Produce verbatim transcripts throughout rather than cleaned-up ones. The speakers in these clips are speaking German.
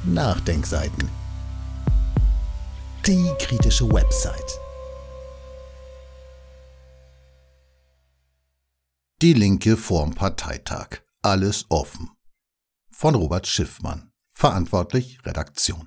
Nachdenkseiten. Die kritische Website. Die Linke vorm Parteitag. Alles offen. Von Robert Schiffmann. Verantwortlich Redaktion.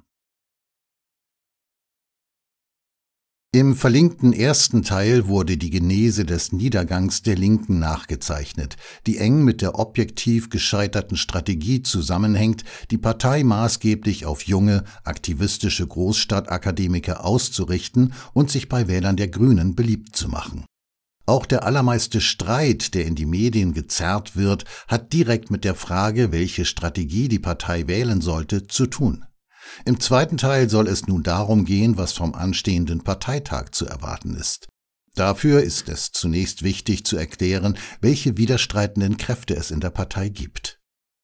Im verlinkten ersten Teil wurde die Genese des Niedergangs der Linken nachgezeichnet, die eng mit der objektiv gescheiterten Strategie zusammenhängt, die Partei maßgeblich auf junge, aktivistische Großstadtakademiker auszurichten und sich bei Wählern der Grünen beliebt zu machen. Auch der allermeiste Streit, der in die Medien gezerrt wird, hat direkt mit der Frage, welche Strategie die Partei wählen sollte, zu tun. Im zweiten Teil soll es nun darum gehen, was vom anstehenden Parteitag zu erwarten ist. Dafür ist es zunächst wichtig zu erklären, welche widerstreitenden Kräfte es in der Partei gibt.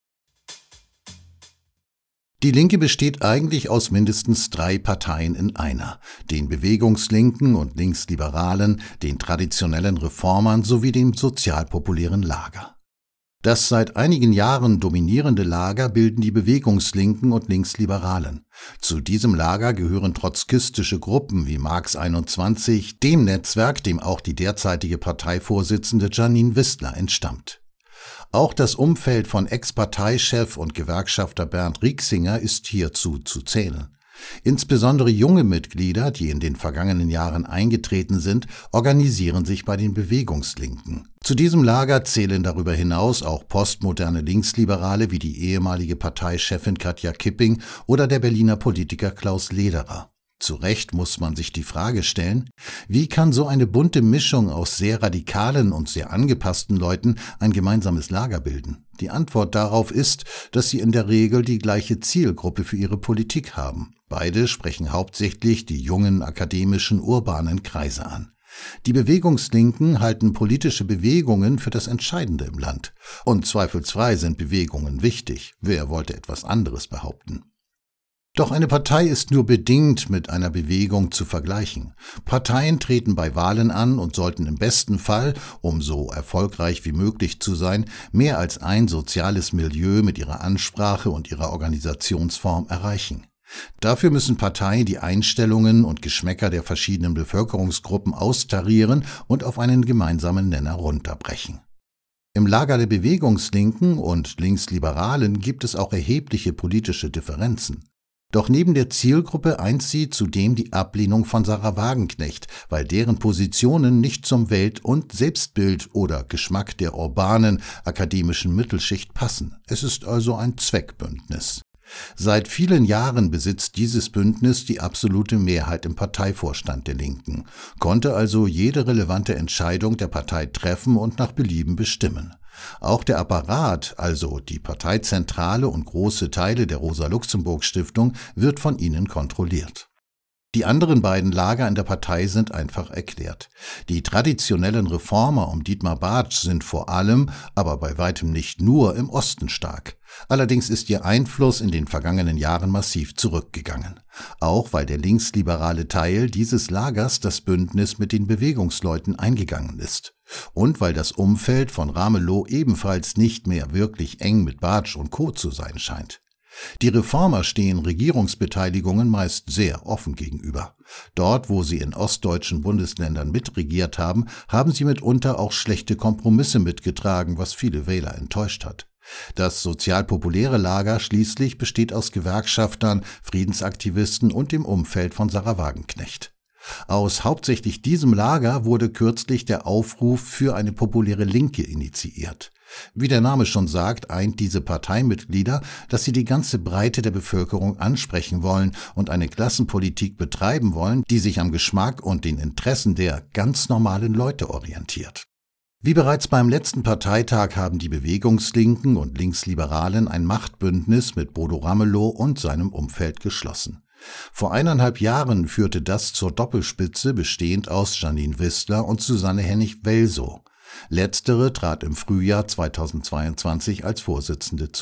Die Linke besteht eigentlich aus mindestens drei Parteien in einer, den Bewegungslinken und Linksliberalen, den traditionellen Reformern sowie dem sozialpopulären Lager. Das seit einigen Jahren dominierende Lager bilden die Bewegungslinken und Linksliberalen. Zu diesem Lager gehören trotzkistische Gruppen wie Marx einundzwanzig, dem Netzwerk, dem auch die derzeitige Parteivorsitzende Janine Wissler entstammt. Auch das Umfeld von Ex-Parteichef und Gewerkschafter Bernd Rieksinger ist hierzu zu zählen. Insbesondere junge Mitglieder, die in den vergangenen Jahren eingetreten sind, organisieren sich bei den Bewegungslinken. Zu diesem Lager zählen darüber hinaus auch postmoderne Linksliberale wie die ehemalige Parteichefin Katja Kipping oder der Berliner Politiker Klaus Lederer. Zu Recht muss man sich die Frage stellen, wie kann so eine bunte Mischung aus sehr radikalen und sehr angepassten Leuten ein gemeinsames Lager bilden? Die Antwort darauf ist, dass sie in der Regel die gleiche Zielgruppe für ihre Politik haben. Beide sprechen hauptsächlich die jungen, akademischen, urbanen Kreise an. Die Bewegungslinken halten politische Bewegungen für das Entscheidende im Land. Und zweifelsfrei sind Bewegungen wichtig. Wer wollte etwas anderes behaupten? Doch eine Partei ist nur bedingt mit einer Bewegung zu vergleichen. Parteien treten bei Wahlen an und sollten im besten Fall, um so erfolgreich wie möglich zu sein, mehr als ein soziales Milieu mit ihrer Ansprache und ihrer Organisationsform erreichen. Dafür müssen Parteien die Einstellungen und Geschmäcker der verschiedenen Bevölkerungsgruppen austarieren und auf einen gemeinsamen Nenner runterbrechen. Im Lager der Bewegungslinken und Linksliberalen gibt es auch erhebliche politische Differenzen. Doch neben der Zielgruppe eint sie zudem die Ablehnung von Sarah Wagenknecht, weil deren Positionen nicht zum Welt- und Selbstbild oder Geschmack der urbanen, akademischen Mittelschicht passen. Es ist also ein Zweckbündnis. Seit vielen Jahren besitzt dieses Bündnis die absolute Mehrheit im Parteivorstand der Linken, konnte also jede relevante Entscheidung der Partei treffen und nach Belieben bestimmen. Auch der Apparat, also die Parteizentrale und große Teile der Rosa-Luxemburg-Stiftung, wird von ihnen kontrolliert. Die anderen beiden Lager in der Partei sind einfach erklärt. Die traditionellen Reformer um Dietmar Bartsch sind vor allem, aber bei weitem nicht nur, im Osten stark. Allerdings ist ihr Einfluss in den vergangenen Jahren massiv zurückgegangen. Auch weil der linksliberale Teil dieses Lagers das Bündnis mit den Bewegungsleuten eingegangen ist. Und weil das Umfeld von Ramelow ebenfalls nicht mehr wirklich eng mit Bartsch und Co. zu sein scheint. Die Reformer stehen Regierungsbeteiligungen meist sehr offen gegenüber. Dort, wo sie in ostdeutschen Bundesländern mitregiert haben, haben sie mitunter auch schlechte Kompromisse mitgetragen, was viele Wähler enttäuscht hat. Das sozialpopuläre Lager schließlich besteht aus Gewerkschaftern, Friedensaktivisten und dem Umfeld von Sarah Wagenknecht. Aus hauptsächlich diesem Lager wurde kürzlich der Aufruf für eine populäre Linke initiiert. Wie der Name schon sagt, eint diese Parteimitglieder, dass sie die ganze Breite der Bevölkerung ansprechen wollen und eine Klassenpolitik betreiben wollen, die sich am Geschmack und den Interessen der ganz normalen Leute orientiert. Wie bereits beim letzten Parteitag haben die Bewegungslinken und Linksliberalen ein Machtbündnis mit Bodo Ramelow und seinem Umfeld geschlossen. Vor eineinhalb Jahren führte das zur Doppelspitze, bestehend aus Janine Wissler und Susanne Hennig-Welsow. Letztere trat im Frühjahr zweitausendzweiundzwanzig als Vorsitzende zurück.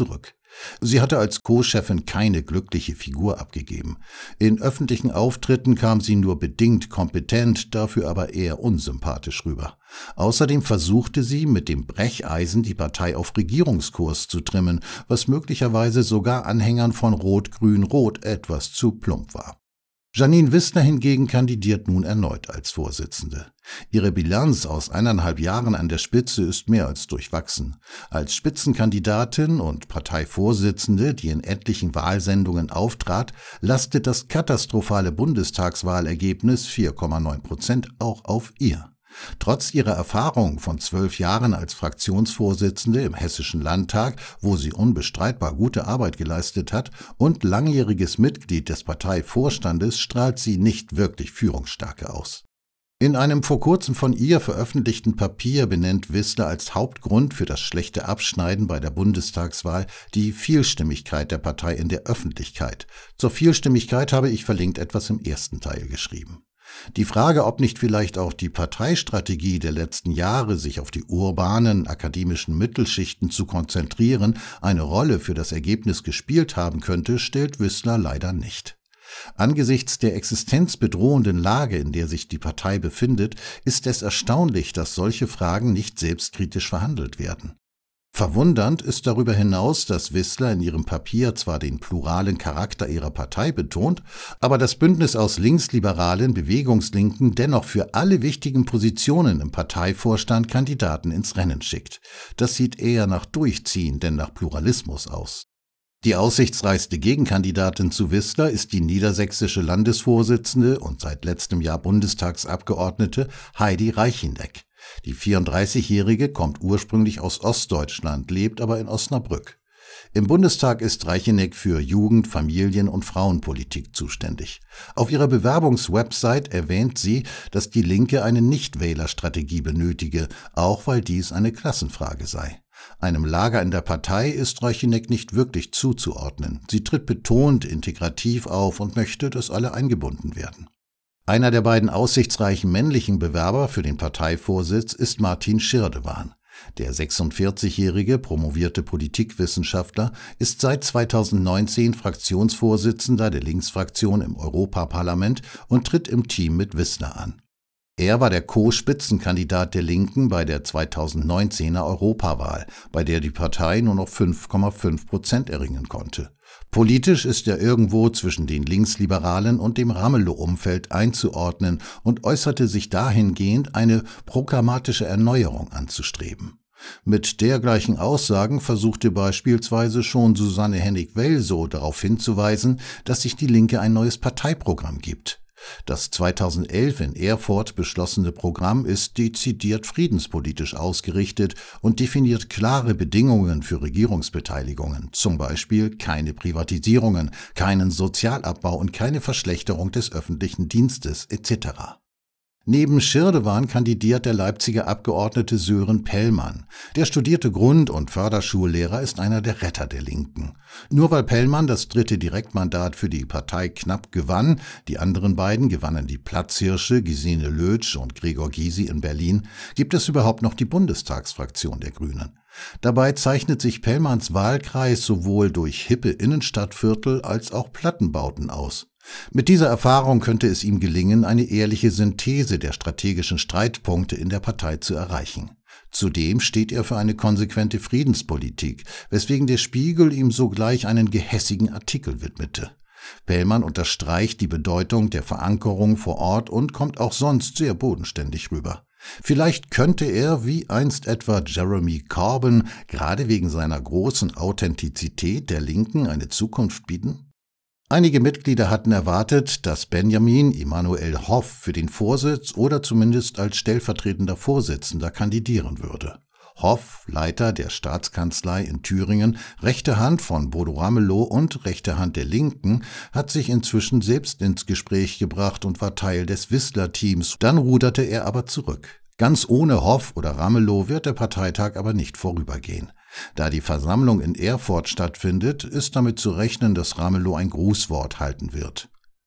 Sie hatte als Co-Chefin keine glückliche Figur abgegeben. In öffentlichen Auftritten kam sie nur bedingt kompetent, dafür aber eher unsympathisch rüber. Außerdem versuchte sie, mit dem Brecheisen die Partei auf Regierungskurs zu trimmen, was möglicherweise sogar Anhängern von Rot-Grün-Rot etwas zu plump war. Janine Wissler hingegen kandidiert nun erneut als Vorsitzende. Ihre Bilanz aus eineinhalb Jahren an der Spitze ist mehr als durchwachsen. Als Spitzenkandidatin und Parteivorsitzende, die in etlichen Wahlsendungen auftrat, lastet das katastrophale Bundestagswahlergebnis vier Komma neun Prozent auch auf ihr. Trotz ihrer Erfahrung von zwölf Jahren als Fraktionsvorsitzende im Hessischen Landtag, wo sie unbestreitbar gute Arbeit geleistet hat, und langjähriges Mitglied des Parteivorstandes strahlt sie nicht wirklich Führungsstärke aus. In einem vor kurzem von ihr veröffentlichten Papier benennt Wissler als Hauptgrund für das schlechte Abschneiden bei der Bundestagswahl die Vielstimmigkeit der Partei in der Öffentlichkeit. Zur Vielstimmigkeit habe ich verlinkt etwas im ersten Teil geschrieben. Die Frage, ob nicht vielleicht auch die Parteistrategie der letzten Jahre, sich auf die urbanen, akademischen Mittelschichten zu konzentrieren, eine Rolle für das Ergebnis gespielt haben könnte, stellt Wissler leider nicht. Angesichts der existenzbedrohenden Lage, in der sich die Partei befindet, ist es erstaunlich, dass solche Fragen nicht selbstkritisch verhandelt werden. Verwundernd ist darüber hinaus, dass Wissler in ihrem Papier zwar den pluralen Charakter ihrer Partei betont, aber das Bündnis aus linksliberalen Bewegungslinken dennoch für alle wichtigen Positionen im Parteivorstand Kandidaten ins Rennen schickt. Das sieht eher nach Durchziehen denn nach Pluralismus aus. Die aussichtsreichste Gegenkandidatin zu Wissler ist die niedersächsische Landesvorsitzende und seit letztem Jahr Bundestagsabgeordnete Heidi Reicheneck. Die vierunddreißigjährige kommt ursprünglich aus Ostdeutschland, lebt aber in Osnabrück. Im Bundestag ist Reicheneck für Jugend-, Familien- und Frauenpolitik zuständig. Auf ihrer Bewerbungswebsite erwähnt sie, dass die Linke eine Nichtwählerstrategie benötige, auch weil dies eine Klassenfrage sei. Einem Lager in der Partei ist Reicheneck nicht wirklich zuzuordnen. Sie tritt betont integrativ auf und möchte, dass alle eingebunden werden. Einer der beiden aussichtsreichen männlichen Bewerber für den Parteivorsitz ist Martin Schirdewan. Der sechsundvierzigjährige promovierte Politikwissenschaftler ist seit zweitausendneunzehn Fraktionsvorsitzender der Linksfraktion im Europaparlament und tritt im Team mit Wissler an. Er war der Co-Spitzenkandidat der Linken bei der zweitausendneunzehner Europawahl, bei der die Partei nur noch fünf Komma fünf Prozent erringen konnte. Politisch ist er irgendwo zwischen den Linksliberalen und dem Ramelow-Umfeld einzuordnen und äußerte sich dahingehend, eine programmatische Erneuerung anzustreben. Mit dergleichen Aussagen versuchte beispielsweise schon Susanne Hennig-Welsow darauf hinzuweisen, dass sich die Linke ein neues Parteiprogramm gibt. Das zweitausendelf in Erfurt beschlossene Programm ist dezidiert friedenspolitisch ausgerichtet und definiert klare Bedingungen für Regierungsbeteiligungen, zum Beispiel keine Privatisierungen, keinen Sozialabbau und keine Verschlechterung des öffentlichen Dienstes et cetera. Neben Schirdewan kandidiert der Leipziger Abgeordnete Sören Pellmann. Der studierte Grund- und Förderschullehrer ist einer der Retter der Linken. Nur weil Pellmann das dritte Direktmandat für die Partei knapp gewann, die anderen beiden gewannen die Platzhirsche Gesine Lötsch und Gregor Gysi in Berlin, gibt es überhaupt noch die Bundestagsfraktion der Grünen. Dabei zeichnet sich Pellmanns Wahlkreis sowohl durch hippe Innenstadtviertel als auch Plattenbauten aus. Mit dieser Erfahrung könnte es ihm gelingen, eine ehrliche Synthese der strategischen Streitpunkte in der Partei zu erreichen. Zudem steht er für eine konsequente Friedenspolitik, weswegen der Spiegel ihm sogleich einen gehässigen Artikel widmete. Pellmann unterstreicht die Bedeutung der Verankerung vor Ort und kommt auch sonst sehr bodenständig rüber. Vielleicht könnte er, wie einst etwa Jeremy Corbyn, gerade wegen seiner großen Authentizität der Linken eine Zukunft bieten? Einige Mitglieder hatten erwartet, dass Benjamin Emanuel Hoff für den Vorsitz oder zumindest als stellvertretender Vorsitzender kandidieren würde. Hoff, Leiter der Staatskanzlei in Thüringen, rechte Hand von Bodo Ramelow und rechte Hand der Linken, hat sich inzwischen selbst ins Gespräch gebracht und war Teil des Wissler-Teams. Dann ruderte er aber zurück. Ganz ohne Hoff oder Ramelow wird der Parteitag aber nicht vorübergehen. Da die Versammlung in Erfurt stattfindet, ist damit zu rechnen, dass Ramelow ein Grußwort halten wird.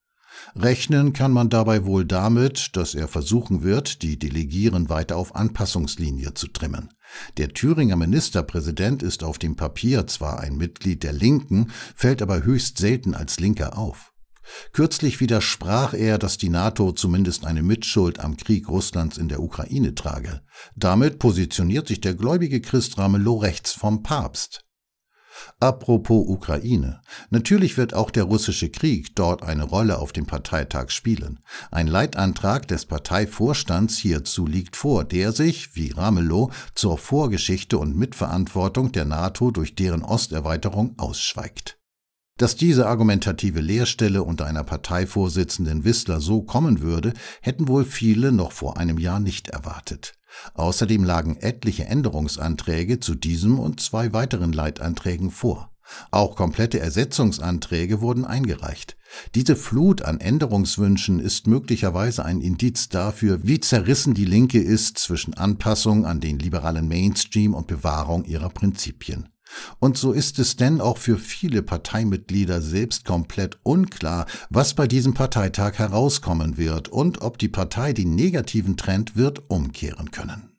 Rechnen kann man dabei wohl damit, dass er versuchen wird, die Delegieren weiter auf Anpassungslinie zu trimmen. Der Thüringer Ministerpräsident ist auf dem Papier zwar ein Mitglied der Linken, fällt aber höchst selten als Linker auf. Kürzlich widersprach er, dass die NATO zumindest eine Mitschuld am Krieg Russlands in der Ukraine trage. Damit positioniert sich der gläubige Christ Ramelow rechts vom Papst. Apropos Ukraine. Natürlich wird auch der russische Krieg dort eine Rolle auf dem Parteitag spielen. Ein Leitantrag des Parteivorstands hierzu liegt vor, der sich, wie Ramelow, zur Vorgeschichte und Mitverantwortung der NATO durch deren Osterweiterung ausschweigt. Dass diese argumentative Leerstelle unter einer Parteivorsitzenden Wissler so kommen würde, hätten wohl viele noch vor einem Jahr nicht erwartet. Außerdem lagen etliche Änderungsanträge zu diesem und zwei weiteren Leitanträgen vor. Auch komplette Ersetzungsanträge wurden eingereicht. Diese Flut an Änderungswünschen ist möglicherweise ein Indiz dafür, wie zerrissen die Linke ist zwischen Anpassung an den liberalen Mainstream und Bewahrung ihrer Prinzipien. Und so ist es denn auch für viele Parteimitglieder selbst komplett unklar, was bei diesem Parteitag herauskommen wird und ob die Partei den negativen Trend wird umkehren können.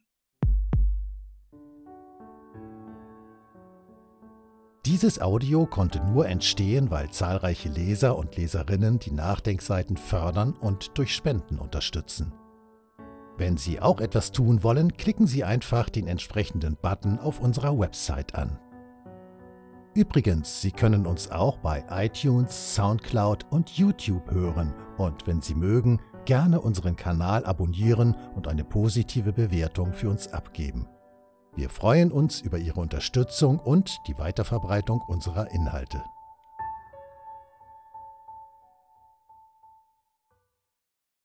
Dieses Audio konnte nur entstehen, weil zahlreiche Leser und Leserinnen die Nachdenkseiten fördern und durch Spenden unterstützen. Wenn Sie auch etwas tun wollen, klicken Sie einfach den entsprechenden Button auf unserer Website an. Übrigens, Sie können uns auch bei iTunes, Soundcloud und YouTube hören und wenn Sie mögen, gerne unseren Kanal abonnieren und eine positive Bewertung für uns abgeben. Wir freuen uns über Ihre Unterstützung und die Weiterverbreitung unserer Inhalte.